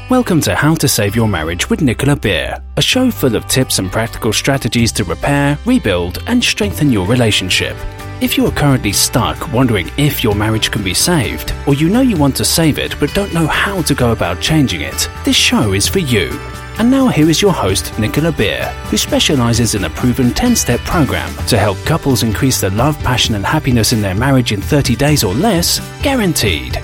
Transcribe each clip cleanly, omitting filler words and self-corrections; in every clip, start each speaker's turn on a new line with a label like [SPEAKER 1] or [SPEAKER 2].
[SPEAKER 1] Welcome to How to Save Your Marriage with Nicola Beer, a show full of tips and practical strategies to repair, rebuild, and strengthen your relationship. If you are currently stuck wondering if your marriage can be saved, or you know you want to save it but don't know how to go about changing it, this show is for you. And now here is your host, Nicola Beer, who specialises in a proven 10-step program to help couples increase the love, passion and happiness in their marriage in 30 days or less, guaranteed.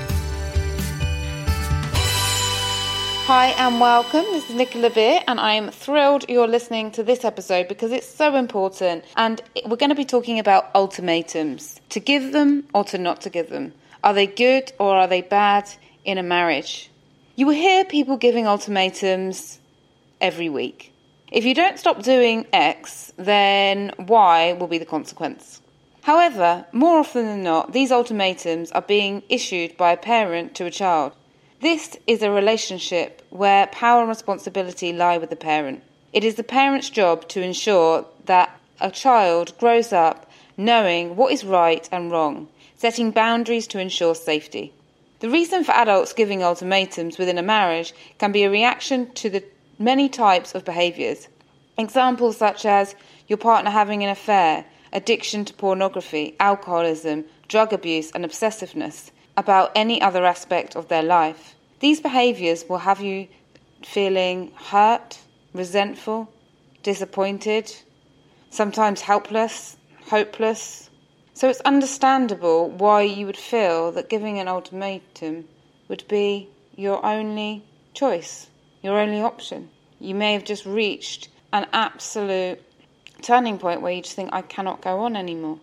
[SPEAKER 2] Hi and welcome, this is Nicola Beer and I am thrilled you're listening to this episode because it's so important, and we're going to be talking about ultimatums. To give them or to not to give them. Are they good or are they bad in a marriage? You will hear people giving ultimatums every week. If you don't stop doing X, then Y will be the consequence. However, more often than not, these ultimatums are being issued by a parent to a child. This is a relationship where power and responsibility lie with the parent. It is the parent's job to ensure that a child grows up knowing what is right and wrong, setting boundaries to ensure safety. The reason for adults giving ultimatums within a marriage can be a reaction to the many types of behaviours. Examples such as your partner having an affair, addiction to pornography, alcoholism, drug abuse and obsessiveness about any other aspect of their life. These behaviours will have you feeling hurt, resentful, disappointed, sometimes helpless, hopeless. So it's understandable why you would feel that giving an ultimatum would be your only choice, your only option. You may have just reached an absolute turning point where you just think, I cannot go on anymore.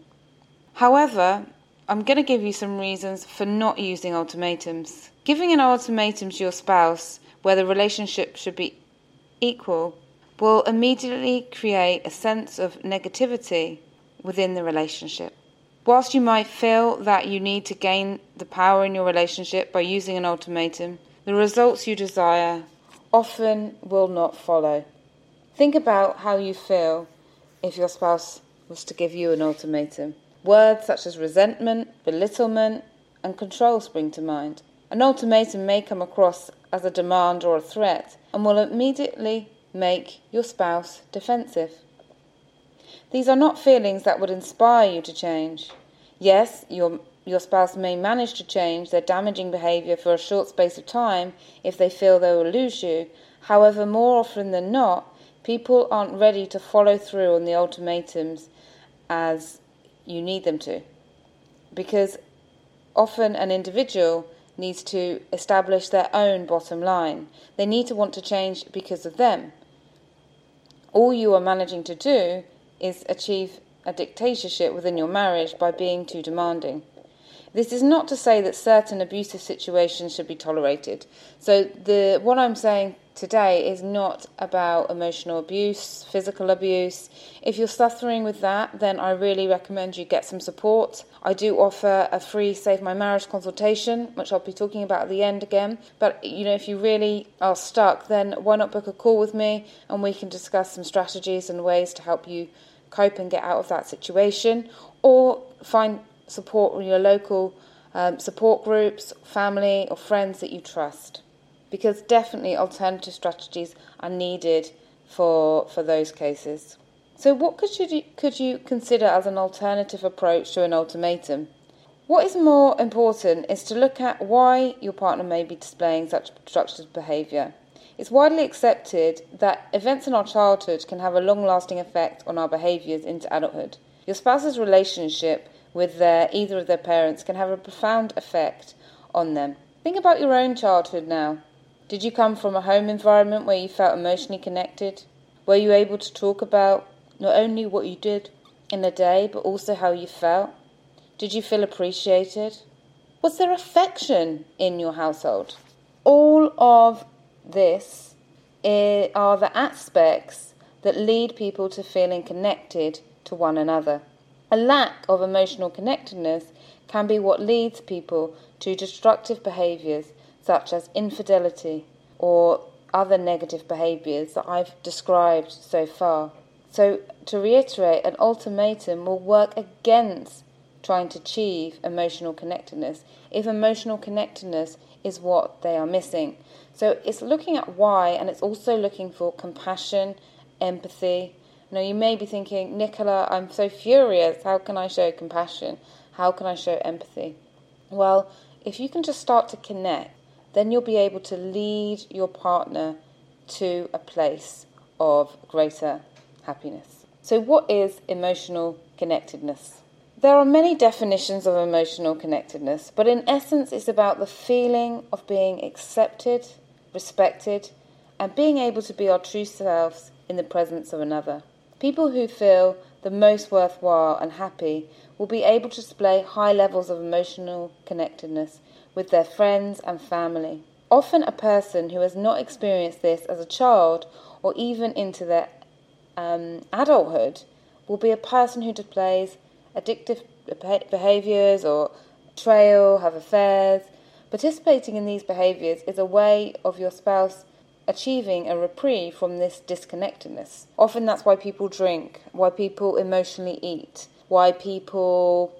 [SPEAKER 2] However, I'm going to give you some reasons for not using ultimatums. Giving an ultimatum to your spouse where the relationship should be equal will immediately create a sense of negativity within the relationship. Whilst you might feel that you need to gain the power in your relationship by using an ultimatum, the results you desire often will not follow. Think about how you feel if your spouse was to give you an ultimatum. Words such as resentment, belittlement, and control spring to mind. An ultimatum may come across as a demand or a threat and will immediately make your spouse defensive. These are not feelings that would inspire you to change. Yes, your spouse may manage to change their damaging behaviour for a short space of time if they feel they will lose you. However, more often than not, people aren't ready to follow through on the ultimatums as you need them to, because often an individual needs to establish their own bottom line. They need to want to change because of them. All you are managing to do is achieve a dictatorship within your marriage by being too demanding. This is not to say that certain abusive situations should be tolerated. So what I'm saying today is not about emotional abuse, physical abuse. If you're suffering with that, then I really recommend you get some support. I do offer a free Save My Marriage consultation, which I'll be talking about at the end again. But, if you really are stuck, then why not book a call with me and we can discuss some strategies and ways to help you cope and get out of that situation, or find support from your local support groups, family or friends that you trust. Because definitely alternative strategies are needed for those cases. So what could you consider as an alternative approach to an ultimatum? What is more important is to look at why your partner may be displaying such destructive behaviour. It's widely accepted that events in our childhood can have a long-lasting effect on our behaviours into adulthood. Your spouse's relationship with either of their parents can have a profound effect on them. Think about your own childhood now. Did you come from a home environment where you felt emotionally connected? Were you able to talk about not only what you did in the day, but also how you felt? Did you feel appreciated? Was there affection in your household? All of this are the aspects that lead people to feeling connected to one another. A lack of emotional connectedness can be what leads people to destructive behaviours such as infidelity or other negative behaviours that I've described so far. So, to reiterate, an ultimatum will work against trying to achieve emotional connectedness if emotional connectedness is what they are missing. So it's looking at why, and it's also looking for compassion, empathy. Now you may be thinking, Nicola, I'm so furious. How can I show compassion? How can I show empathy? Well, if you can just start to connect, then you'll be able to lead your partner to a place of greater happiness. So what is emotional connectedness? There are many definitions of emotional connectedness, but in essence it's about the feeling of being accepted, respected, and being able to be our true selves in the presence of another. People who feel the most worthwhile and happy will be able to display high levels of emotional connectedness with their friends and family. Often a person who has not experienced this as a child or even into their adulthood will be a person who displays addictive behaviours or betrayal, have affairs. Participating in these behaviours is a way of your spouse achieving a reprieve from this disconnectedness. Often that's why people drink, why people emotionally eat, why people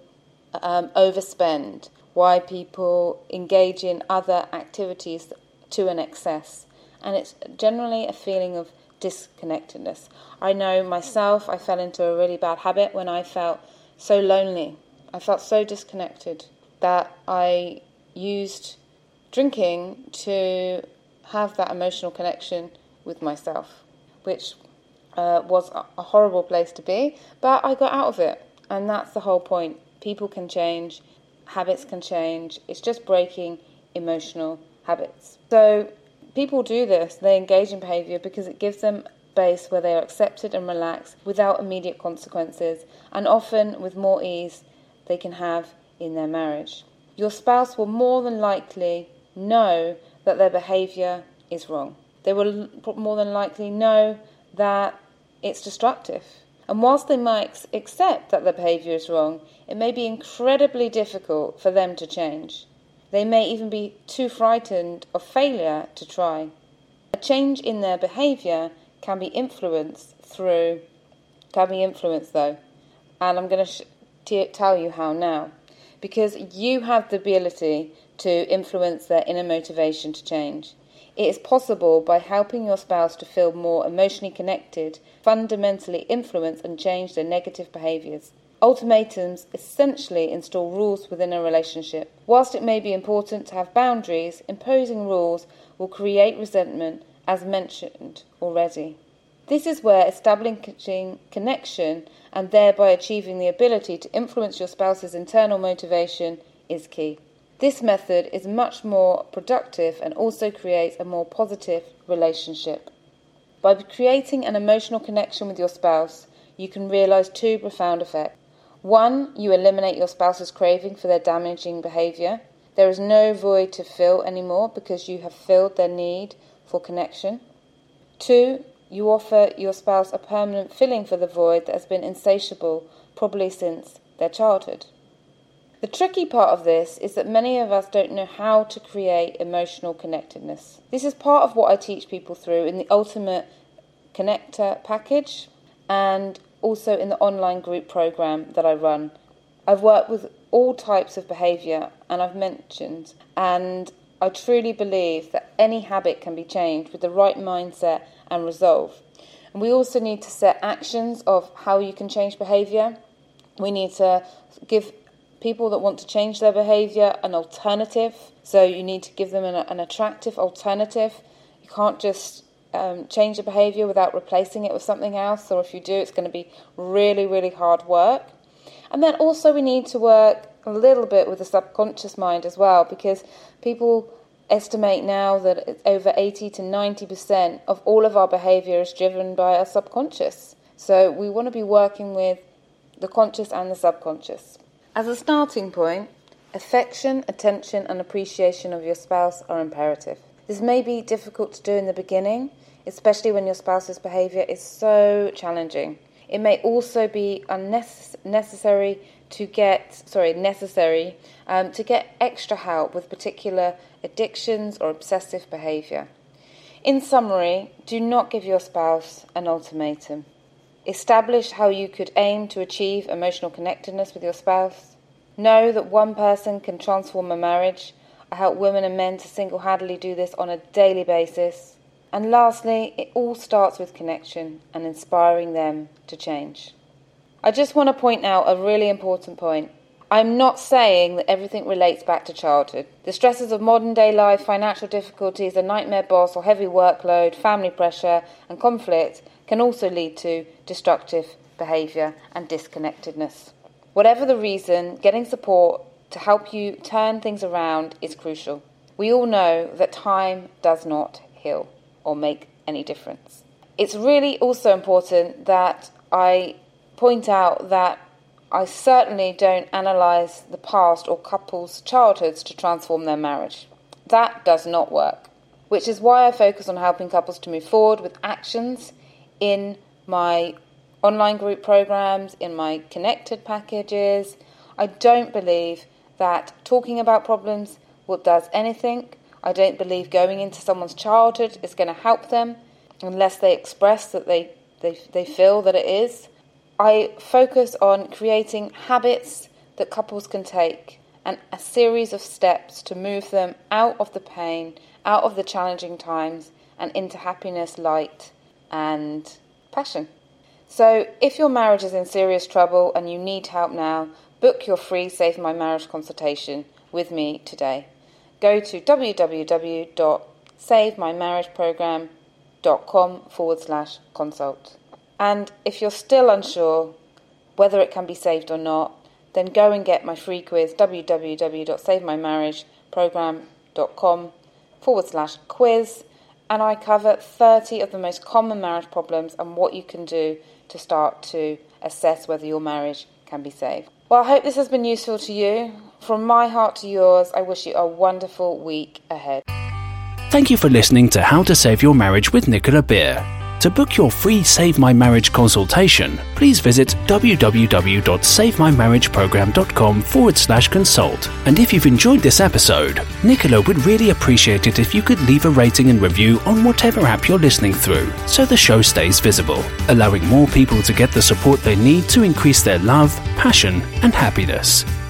[SPEAKER 2] overspend, why people engage in other activities to an excess. And it's generally a feeling of disconnectedness. I know myself, I fell into a really bad habit when I felt so lonely. I felt so disconnected that I used drinking to have that emotional connection with myself, which was a horrible place to be, but I got out of it. And that's the whole point. People can change, habits can change. It's just breaking emotional habits. So people do this, they engage in behaviour because it gives them space where they are accepted and relaxed without immediate consequences, and often with more ease they can have in their marriage. Your spouse will more than likely know that their behaviour is wrong. They will more than likely know that it's destructive. And whilst they might accept that their behaviour is wrong, it may be incredibly difficult for them to change. They may even be too frightened of failure to try. A change in their behaviour can be influenced though, and I'm going to tell you how now, because you have the ability to influence their inner motivation to change. It is possible by helping your spouse to feel more emotionally connected, fundamentally influence and change their negative behaviours. Ultimatums essentially install rules within a relationship. Whilst it may be important to have boundaries, imposing rules will create resentment, as mentioned already. This is where establishing connection and thereby achieving the ability to influence your spouse's internal motivation is key. This method is much more productive and also creates a more positive relationship. By creating an emotional connection with your spouse, you can realise two profound effects. One, you eliminate your spouse's craving for their damaging behaviour. There is no void to fill anymore because you have filled their need for connection. Two, you offer your spouse a permanent filling for the void that has been insatiable, probably since their childhood. The tricky part of this is that many of us don't know how to create emotional connectedness. This is part of what I teach people through in the Ultimate Connector package and also in the online group program that I run. I've worked with all types of behaviour, and I've mentioned, and I truly believe that any habit can be changed with the right mindset and resolve. And we also need to set actions of how you can change behaviour. We need to give people that want to change their behaviour an alternative. So you need to give them an attractive alternative. You can't just change a behaviour without replacing it with something else, or if you do, it's going to be really, really hard work. And then also we need to work a little bit with the subconscious mind as well, because people estimate now that it's over 80 to 90% of all of our behaviour is driven by our subconscious. So we want to be working with the conscious and the subconscious. As a starting point, affection, attention and appreciation of your spouse are imperative. This may be difficult to do in the beginning, especially when your spouse's behaviour is so challenging. It may also be necessary to get extra help with particular addictions or obsessive behaviour. In summary, do not give your spouse an ultimatum. Establish how you could aim to achieve emotional connectedness with your spouse. Know that one person can transform a marriage. I help women and men to single-handedly do this on a daily basis. And lastly, it all starts with connection and inspiring them to change. I just want to point out a really important point. I'm not saying that everything relates back to childhood. The stresses of modern day life, financial difficulties, a nightmare boss or heavy workload, family pressure and conflict can also lead to destructive behaviour and disconnectedness. Whatever the reason, getting support to help you turn things around is crucial. We all know that time does not heal or make any difference. It's really also important that I point out that I certainly don't analyse the past or couples' childhoods to transform their marriage. That does not work, which is why I focus on helping couples to move forward with actions in my online group programs, in my connected packages. I don't believe that talking about problems does anything. I don't believe going into someone's childhood is going to help them unless they express that they feel that it is. I focus on creating habits that couples can take and a series of steps to move them out of the pain, out of the challenging times and into happiness, light and passion. So if your marriage is in serious trouble and you need help now, book your free Save My Marriage consultation with me today. Go to www.savemymarriageprogram.com/consult. And if you're still unsure whether it can be saved or not, then go and get my free quiz, www.savemymarriageprogram.com/quiz. And I cover 30 of the most common marriage problems and what you can do to start to assess whether your marriage can be saved. Well, I hope this has been useful to you. From my heart to yours, I wish you a wonderful week ahead.
[SPEAKER 1] Thank you for listening to How to Save Your Marriage with Nicola Beer. To book your free Save My Marriage consultation, please visit www.savemymarriageprogram.com/consult. And if you've enjoyed this episode, Nicola would really appreciate it if you could leave a rating and review on whatever app you're listening through, so the show stays visible, allowing more people to get the support they need to increase their love, passion, and happiness.